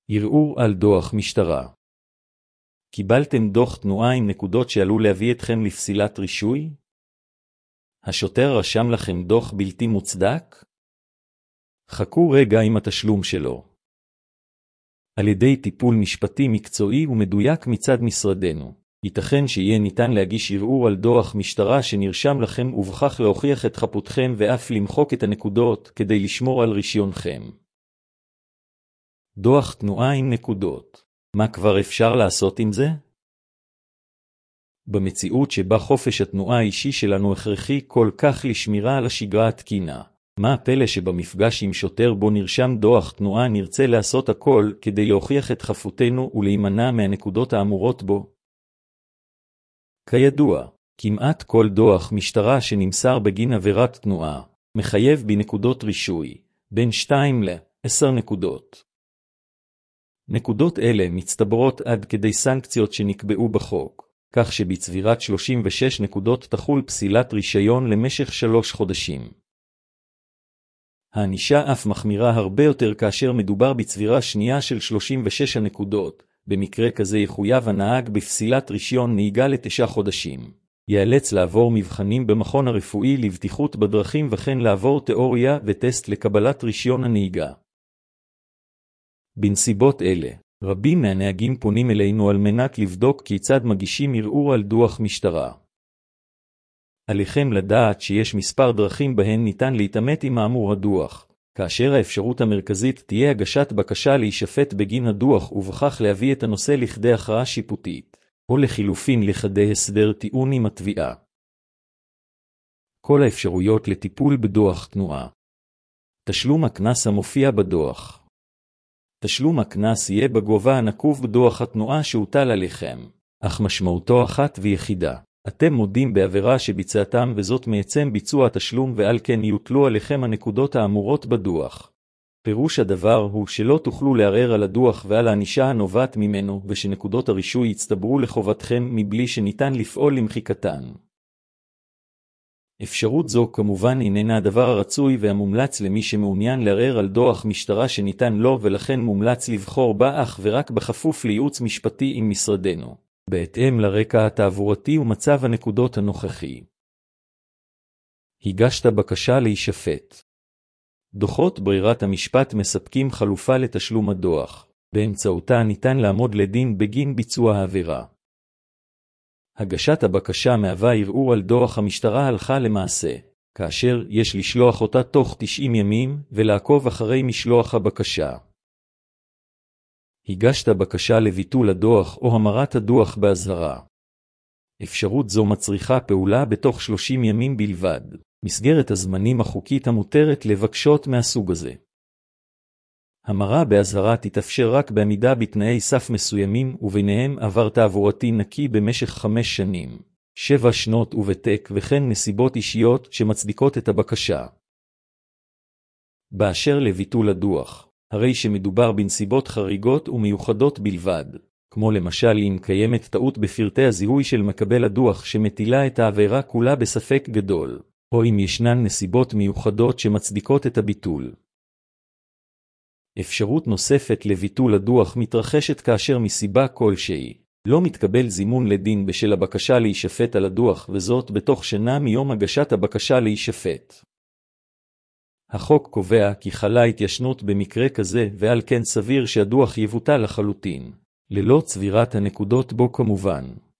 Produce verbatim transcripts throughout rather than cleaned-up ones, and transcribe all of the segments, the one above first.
ערעור על דוח משטרה. קיבלתם דוח תנועה עם נקודות שעלול להביא אתכם לפסילת רישוי? השוטר רשם לכם דוח בלתי מוצדק? חכו רגע עם התשלום שלו. על ידי טיפול משפטי מקצועי ומדויק מצד משרדנו, ייתכן שיהיה ניתן להגיש ערעור על דוח משטרה שנרשם לכם ובכך להוכיח את חפותכם ואף למחוק את הנקודות כדי לשמור על רישיונכם. דוח תנועה עם נקודות. מה כבר אפשר לעשות עם זה? במציאות שבה חופש התנועה האישי שלנו הכרחי כל כך לשמירה על השגרה התקינה, מה הפלא שבמפגש עם שוטר בו נרשם דוח תנועה נרצה לעשות הכל כדי להוכיח את חפותנו ולהימנע מהנקודות האמורות בו? כידוע, כמעט כל דוח משטרה שנמסר בגין עבירת תנועה, מחייב בנקודות רישוי, בין שתיים לעשר נקודות. נקודות אלה מצטברות עד כדי סנקציות שנקבעו בחוק, כך שבצבירת שלושים ושש נקודות תחול פסילת רישיון למשך שלוש חודשים. הענישה אף מחמירה הרבה יותר כאשר מדובר בצבירה שנייה של שלושים ושש הנקודות. במקרה כזה יחויב הנהג בפסילת רישיון נהיגה לתשעה חודשים. ייאלץ לעבור מבחנים במכון הרפואי לבטיחות בדרכים וכן לעבור תיאוריה וטסט לקבלת רישיון הנהיגה. בנסיבות אלה, רבים מהנהגים פונים אלינו על מנת לבדוק כיצד מגישים ערעור על דוח משטרה. עליכם לדעת שיש מספר דרכים בהן ניתן להתעמת עם האמור הדוח, כאשר האפשרות המרכזית תהיה הגשת בקשה להישפט בגין הדוח ובכך להביא את הנושא לכדי הכרעה שיפוטית, או לחילופין לכדי הסדר טיעון עם התביעה. כל האפשרויות לטיפול בדוח תנועה. תשלום הקנס המופיע בדוח. תשלום הקנס יהיה בגובה הנקוב בדוח התנועה שהוטל עליכם, אך משמעותו אחת ויחידה. אתם מודים בעבירה שביצעתם וזאת מעצם ביצוע התשלום ועל כן יוטלו עליכם הנקודות האמורות בדוח. פירוש הדבר הוא שלא תוכלו לערער על הדוח ועל הענישה הנובעת ממנו ושנקודות הרישוי יצטברו לחובתכם מבלי שניתן לפעול למחיקתן. אפשרות זו כמובן איננה הדבר הרצוי והמומלץ למי שמעוניין לערער על דוח משטרה שניתן לו ולכן מומלץ לבחור בה אך ורק בכפוף לייעוץ משפטי עם משרדנו, בהתאם לרקע התעבורתי ומצב הנקודות הנוכחי. הגשת בקשה להישפט. דוחות ברירת המשפט מספקים חלופה לתשלום הדוח, באמצעותה ניתן לעמוד לדין בגין ביצוע העבירה. הגשת הבקשה מהווה ערעור על דוח המשטרה הלכה למעשה, כאשר יש לשלוח אותה תוך תשעים ימים ולעקוב אחרי משלוח הבקשה. הגשת בקשה לביטול הדוח או המרת הדוח באזהרה. אפשרות זו מצריכה פעולה בתוך שלושים ימים בלבד, מסגרת הזמנים החוקית המותרת לבקשות מהסוג הזה. המרה באזהרה תתאפשר רק בעמידה בתנאי סף מסוימים וביניהם עבר תעבורתי נקי במשך חמש שנים, שבע שנות ובתק וכן נסיבות אישיות שמצדיקות את הבקשה. באשר לביטול הדוח, הרי שמדובר בנסיבות חריגות ומיוחדות בלבד, כמו למשל אם קיימת טעות בפרטי הזיהוי של מקבל הדוח שמטילה את העבירה כולה בספק גדול, או אם ישנן נסיבות מיוחדות שמצדיקות את הביטול. אפשרות נוספת לביטול הדוח מתרחשת כאשר מסיבה כלשהי לא מתקבל זימון לדין בשל הבקשה להישפט על הדוח וזאת בתוך שנה מיום הגשת הבקשה להישפט. החוק קובע כי חלה התיישנות במקרה כזה ועל כן סביר שהדוח יבוטל לחלוטין, ללא צבירת הנקודות בו כמובן.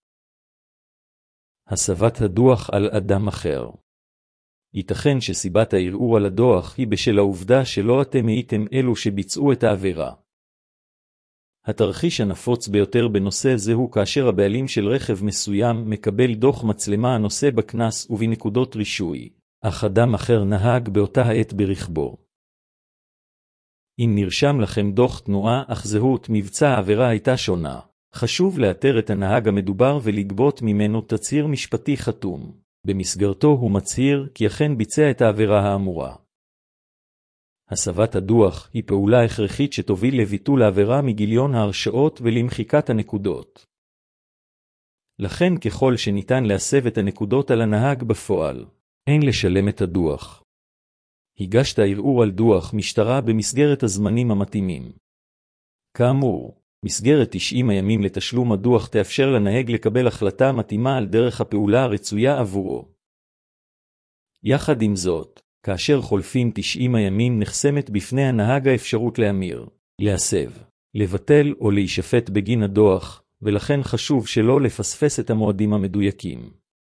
הסבת הדוח על אדם אחר. ייתכן שסיבת הערעור על הדוח היא בשל העובדה שלא אתם הייתם אלו שביצעו את העבירה. התרחיש הנפוץ ביותר בנושא זה הוא כאשר הבעלים של רכב מסוים מקבל דוח מצלמה הנושא בקנס ובנקודות רישוי, אך אדם אחר נהג באותה העת ברכבו. אם נרשם לכם דוח תנועה אך זהות מבצע העבירה הייתה שונה, חשוב לאתר את הנהג המדובר ולגבות ממנו תצהיר משפטי חתום. במסגרתו הוא מצהיר כי אכן ביצע את העבירה האמורה. הסבת הדוח היא פעולה הכרחית שתוביל לביטול העבירה מגיליון ההרשאות ולמחיקת הנקודות. לכן ככל שניתן להסב את הנקודות על הנהג בפועל, אין לשלם את הדוח. הגשת ערעור על דוח משטרה במסגרת הזמנים המתאימים. כאמור, מסגרת תשעים הימים לתשלום הדוח תאפשר לנהג לקבל החלטה מתאימה על דרך הפעולה הרצויה עבורו. יחד עם זאת, כאשר חולפים תשעים הימים נחסמת בפני הנהג האפשרות להמיר, להסב, לבטל או להישפט בגין הדוח, ולכן חשוב שלא לפספס את המועדים המדויקים.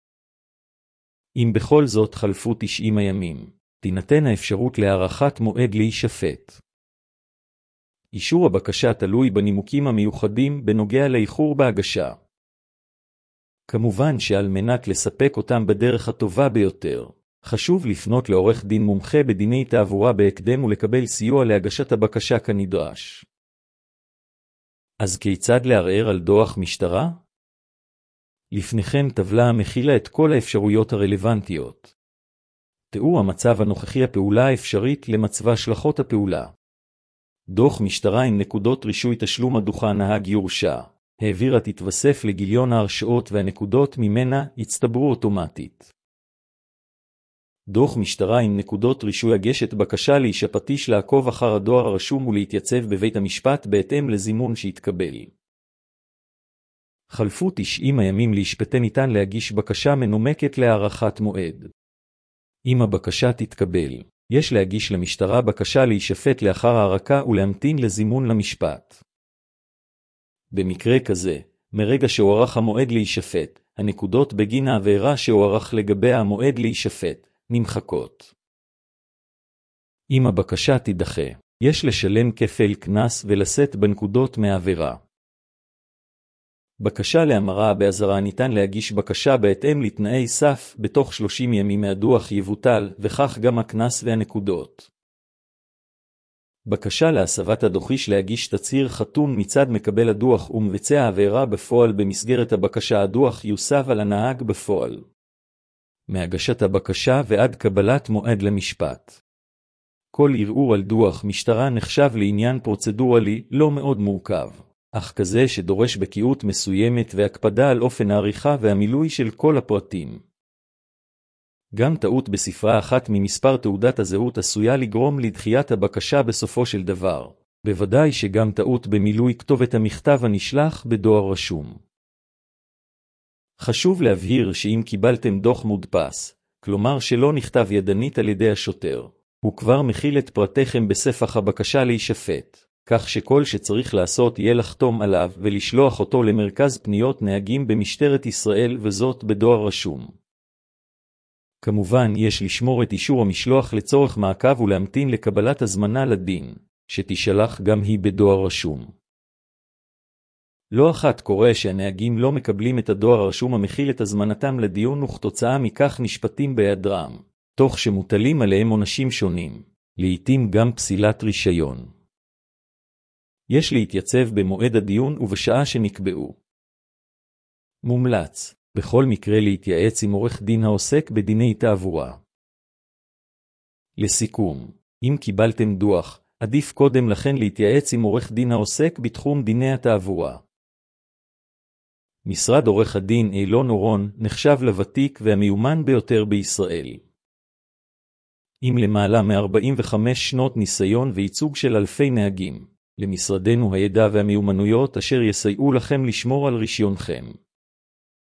אם בכל זאת חלפו תשעים הימים, תינתן האפשרות להארכת מועד להישפט. אישור הבקשה תלוי בנימוקים המיוחדים בנוגע לאיחור בהגשה. כמובן שעל מנת לספק אותם בדרך הטובה ביותר, חשוב לפנות לעורך דין מומחה בדיני תעבורה בהקדם ולקבל סיוע להגשת הבקשה כנדרש. אז כיצד לערער על דוח משטרה? לפניכם טבלה המכילה את כל האפשרויות הרלוונטיות. תיאור המצב הנוכחי הפעולה האפשרית למצב השלכות הפעולה. דוח משטרה עם נקודות רישוי תשלום הדוחה נהג יורשע. העבירה תתווסף לגיליון ההרשאות והנקודות ממנה יצטברו אוטומטית. דוח משטרה עם נקודות רישוי הגשת בקשה להישפטיש לעקוב אחר הדואר הרשום ולהתייצב בבית המשפט בהתאם לזימון שהתקבל. חלפו תשעים הימים להישפטה ניתן להגיש בקשה מנומקת להארכת מועד. אם הבקשה תתקבל, יש להגיש למשטרה בקשה להישפט לאחר הארכה ולהמתין לזימון למשפט. במקרה כזה, מרגע שהוארך המועד להישפט, הנקודות בגין העבירה שהוארך לגבי המועד להישפט נמחקות. אם הבקשה תידחה, יש לשלם כפל קנס ולשאת בנקודות מהעבירה. בקשה להמרה באזהרה ניתן להגיש בקשה בהתאם לתנאי סף בתוך שלושים ימים מהדוח יבוטל, וכך גם הקנס והנקודות. בקשה להסבת הדוח יש להגיש תצהיר חתום מצד מקבל הדוח ומבצע העבירה בפועל. במסגרת הבקשה הדוח יוסב על הנהג בפועל. מהגשת הבקשה ועד קבלת מועד למשפט. כל ערעור על דוח משטרה נחשב לעניין פרוצדורלי לא מאוד מורכב, אך כזה שדורש בקיאות מסוימת והקפדה על אופן העריכה והמילוי של כל הפרטים. גם טעות בספרה אחת ממספר תעודת הזהות עשויה לגרום לדחיית הבקשה בסופו של דבר, בוודאי שגם טעות במילוי כתובת המכתב הנשלח בדואר רשום. חשוב להבהיר שאם קיבלתם דוח מודפס, כלומר שלא נכתב ידנית על ידי השוטר, הוא כבר מכיל את פרטיכם בספח הבקשה להישפט, כך שכל שצריך לעשות יהיה לחתום עליו ולשלוח אותו למרכז פניות נהגים במשטרת ישראל, וזאת בדואר רשום. כמובן יש לשמור את אישור המשלוח לצורך מעקב ולהמתין לקבלת הזמנה לדין, שתשלח גם היא בדואר רשום. לא אחת קורה שהנהגים לא מקבלים את הדואר הרשום המכיל את הזמנתם לדיון, וכתוצאה מכך נשפטים בהיעדרם, תוך שמוטלים עליהם עונשים שונים, לעתים גם פסילת רישיון. יש להתייצב במועד הדיון ובשעה שנקבעו. מומלץ, בכל מקרה להתייעץ עם עורך דין העוסק בדיני תעבורה. לסיכום, אם קיבלתם דוח, עדיף קודם לכן להתייעץ עם עורך דין העוסק בתחום דיני התעבורה. משרד עורך הדין אילון אורון נחשב לוותיק והמיומן ביותר בישראל. עם למעלה מ-ארבעים וחמש שנות ניסיון וייצוג של אלפי נהגים, למשרדנו הידע והמיומנויות אשר יסייעו לכם לשמור על רישיונכם.